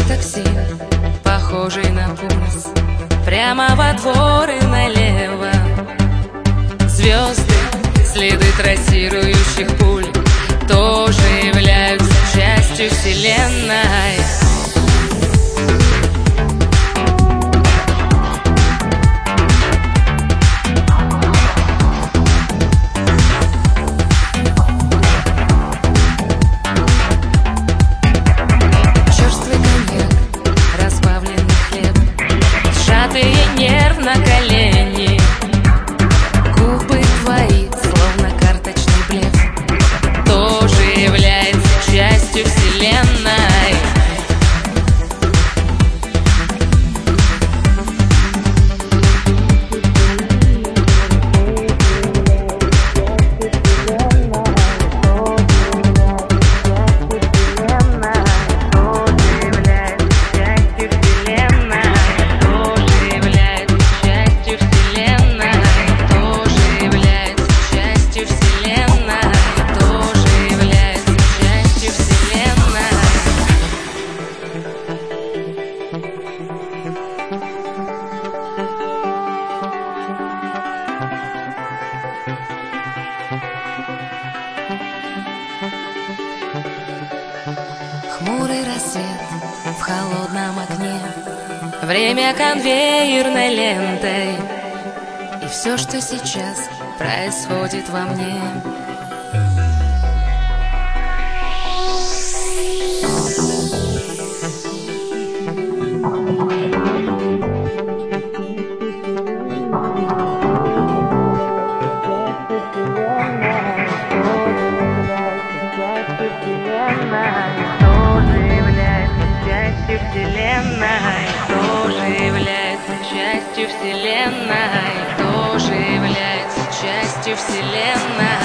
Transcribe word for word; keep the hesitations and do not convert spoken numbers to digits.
такси, похожий на пульс, прямо во двор и налево. Звезды, следы трассирующих пуль тоже являются частью вселенной. Нерв на колени, губы твои, словно карточный блеф, тоже является частью вселенной. Хмурый рассвет в холодном окне, время конвейерной лентой, и все, что сейчас происходит во мне. Вселенной тоже является частью вселенной, тоже является частью вселенной.